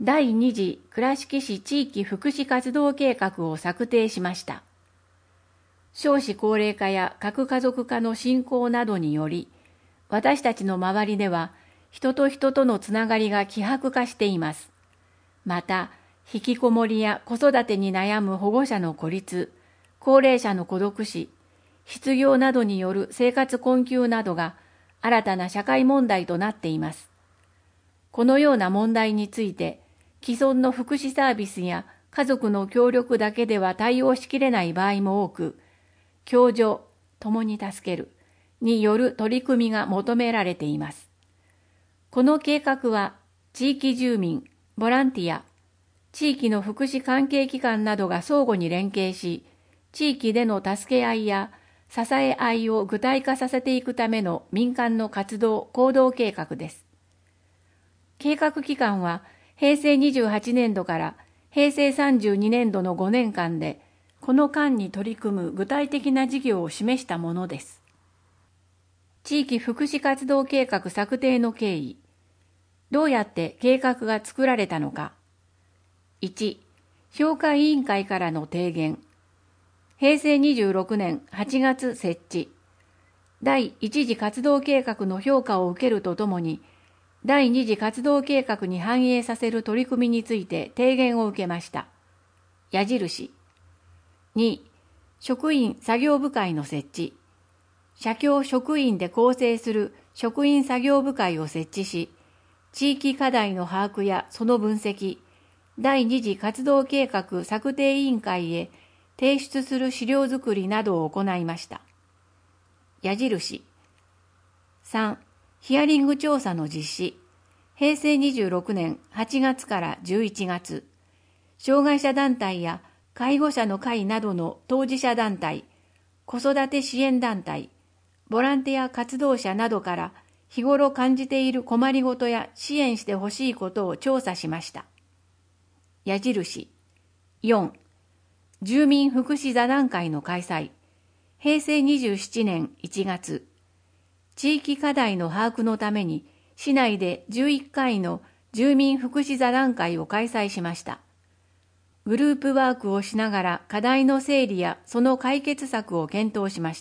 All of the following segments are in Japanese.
第2次倉敷市地域福祉活動計画を策定しました。少子高齢化や核家族化の進行などにより、私たちの周りでは人と人とのつながりが希薄化しています。また、引きこもりや子育てに悩む保護者の孤立、高齢者の孤独死、失業などによる生活困窮などが新たな社会問題となっています。このような問題について、既存の福祉サービスや家族の協力だけでは対応しきれない場合も多く、共助、共に助けるによる取り組みが求められています。この計画は、地域住民、ボランティア、地域の福祉関係機関などが相互に連携し、地域での助け合いや支え合いを具体化させていくための民間の活動・行動計画です。計画期間は平成28年度から平成32年度の5年間で、この間に取り組む具体的な事業を示したものです。地域福祉活動計画策定の経緯。どうやって計画が作られたのか。1、評価委員会からの提言。平成26年8月設置。第1次活動計画の評価を受けるとともに、第2次活動計画に反映させる取り組みについて提言を受けました。矢印。2、職員作業部会の設置。社協職員で構成する職員作業部会を設置し、地域課題の把握やその分析、第2次活動計画策定委員会へ提出する資料作りなどを行いました。矢印。3、ヒアリング調査の実施。平成26年8月から11月、障害者団体や介護者の会などの当事者団体、子育て支援団体、ボランティア活動者などから日頃感じている困りごとや支援してほしいことを調査しました。矢印。4、住民福祉座談会の開催。平成27年1月、地域課題の把握のために市内で11回の住民福祉座談会を開催しました。グループワークをしながら課題の整理やその解決策を検討しました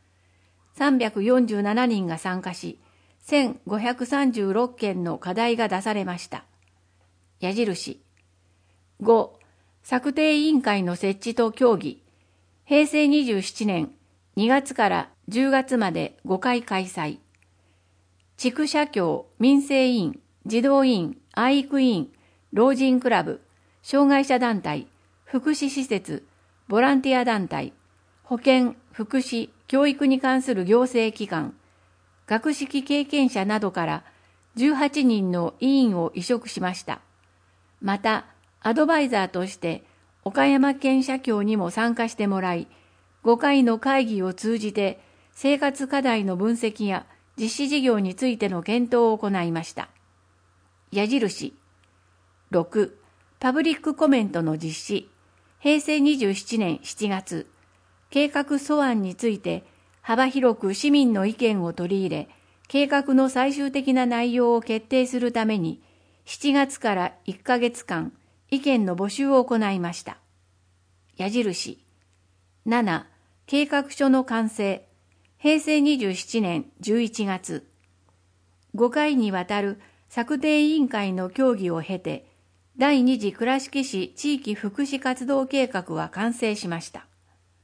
。347人が参加し、1536件の課題が出されました。矢印。5、策定委員会の設置と協議。平成27年2月から10月まで5回開催。地区社協、民生委員、児童委員、愛育委員、老人クラブ、障害者団体、福祉施設、ボランティア団体、保健、福祉、教育に関する行政機関、学識経験者などから18人の委員を委嘱しました。また、アドバイザーとして岡山県社協にも参加してもらい、5回の会議を通じて生活課題の分析や実施事業についての検討を行いました。矢印。6、パブリックコメントの実施。平成27年7月、計画素案について幅広く市民の意見を取り入れ、計画の最終的な内容を決定するために、7月から1ヶ月間、意見の募集を行いました。矢印。7、計画書の完成。平成27年11月、5回にわたる策定委員会の協議を経て、第2次倉敷市地域福祉活動計画は完成しました。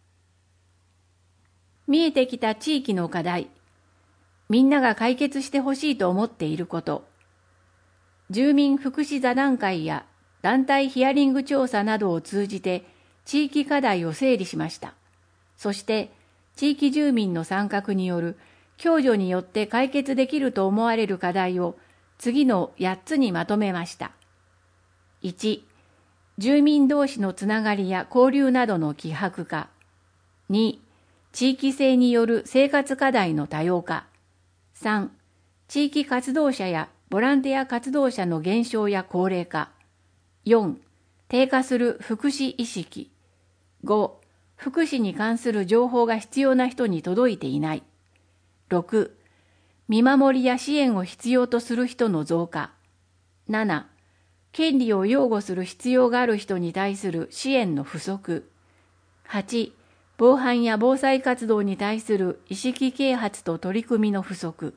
見えてきた地域の課題、みんなが解決してほしいと思っていること、住民福祉座談会や団体ヒアリング調査などを通じて地域課題を整理しました。そして、地域住民の参画による共助によって解決できると思われる課題を次の8つにまとめました。1、住民同士のつながりや交流などの希薄化。2、地域性による生活課題の多様化。3、地域活動者やボランティア活動者の減少や高齢化。4、低下する福祉意識。5、福祉に関する情報が必要な人に届いていない。6、見守りや支援を必要とする人の増加。7、 権利を擁護する必要がある人に対する支援の不足。8、防犯や防災活動に対する意識啓発と取り組みの不足。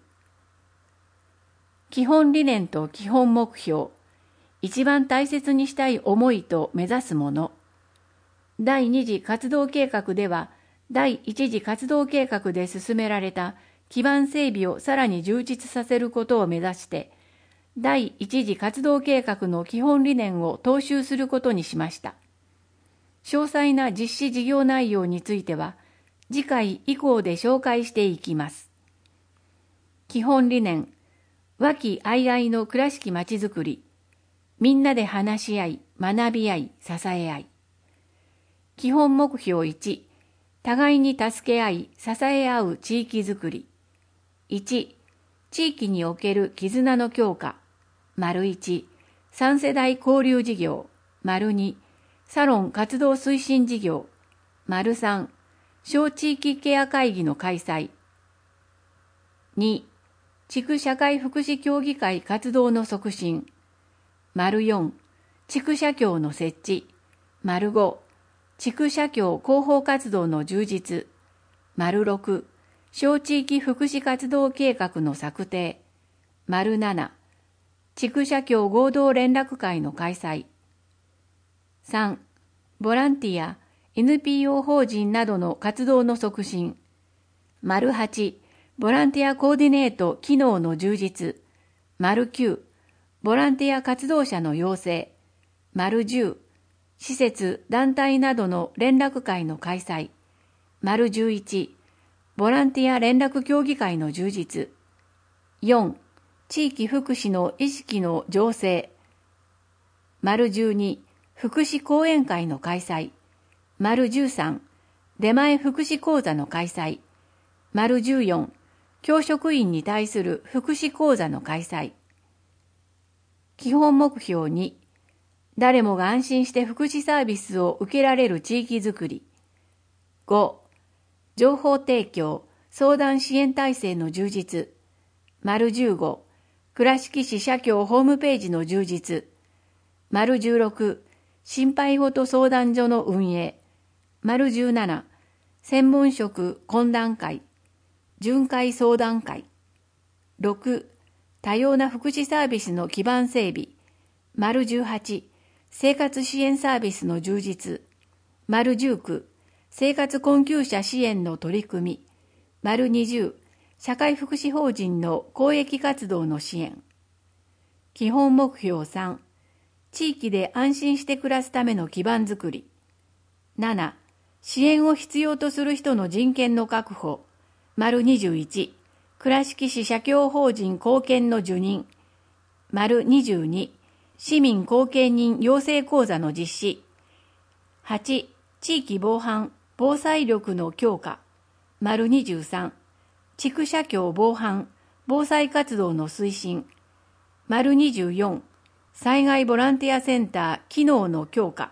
基本理念と基本目標。一番大切にしたい思いと目指すもの。第2次活動計画では、第1次活動計画で進められた基盤整備をさらに充実させることを目指して、第1次活動計画の基本理念を踏襲することにしました。詳細な実施事業内容については、次回以降で紹介していきます。基本理念、和気あいあいの倉敷まちづくり、みんなで話し合い、学び合い、支え合い。基本目標1、互いに助け合い、支え合う地域づくり。1、地域における絆の強化。1、3世代交流事業。2、サロン活動推進事業。3、小地域ケア会議の開催。2、地区社会福祉協議会活動の促進。4、地区社協の設置。5、地区社協広報活動の充実。6、小地域福祉活動計画の策定。7、地区社協合同連絡会の開催。3、ボランティア、NPO 法人などの活動の促進。8、ボランティアコーディネート機能の充実。9、ボランティア活動者の養成。10、施設、団体などの連絡会の開催。11、ボランティア連絡協議会の充実。4、地域福祉の意識の醸成。12、福祉講演会の開催。13、出前福祉講座の開催。14、教職員に対する福祉講座の開催。基本目標2、誰もが安心して福祉サービスを受けられる地域づくり。5、情報提供、相談支援体制の充実。15、倉敷市社協ホームページの充実。16、心配事相談所の運営。17、専門職懇談会、巡回相談会。6、多様な福祉サービスの基盤整備。18、生活支援サービスの充実。19、生活困窮者支援の取り組み。20、社会福祉法人の公益活動の支援。基本目標3、地域で安心して暮らすための基盤づくり。7、支援を必要とする人の人権の確保。21、倉敷市社協法人貢献の受任。22、市民後見人養成講座の実施。8、地域防犯、防災力の強化。23、地区社協防犯、防災活動の推進。24、災害ボランティアセンター機能の強化。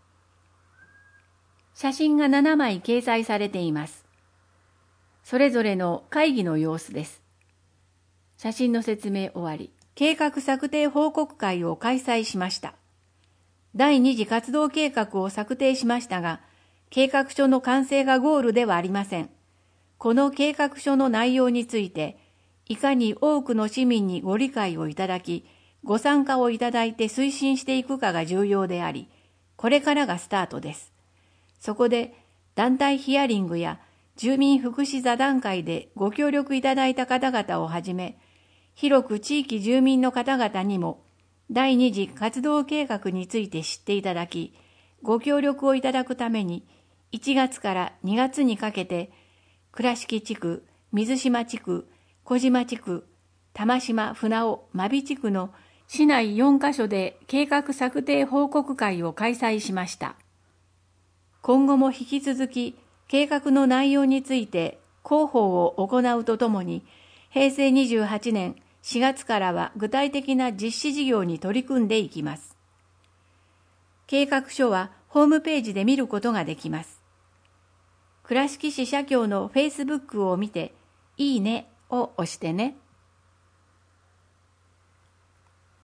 写真が7枚掲載されています。それぞれの会議の様子です。写真の説明終わり。計画策定報告会を開催しました。第2次活動計画を策定しましたが、計画書の完成がゴールではありません。この計画書の内容について、いかに多くの市民にご理解をいただき、ご参加をいただいて推進していくかが重要であり、これからがスタートです。そこで、団体ヒアリングや住民福祉座談会でご協力いただいた方々をはじめ、広く地域住民の方々にも、第2次活動計画について知っていただき、ご協力をいただくために、1月から2月にかけて、倉敷地区、水島地区、小島地区、玉島、船尾、真備地区の市内4カ所で計画策定報告会を開催しました。今後も引き続き、計画の内容について広報を行うとともに、平成28年4月からは具体的な実施事業に取り組んでいきます。計画書はホームページで見ることができます。倉敷市社協の Facebook を見て、いいねを押してね。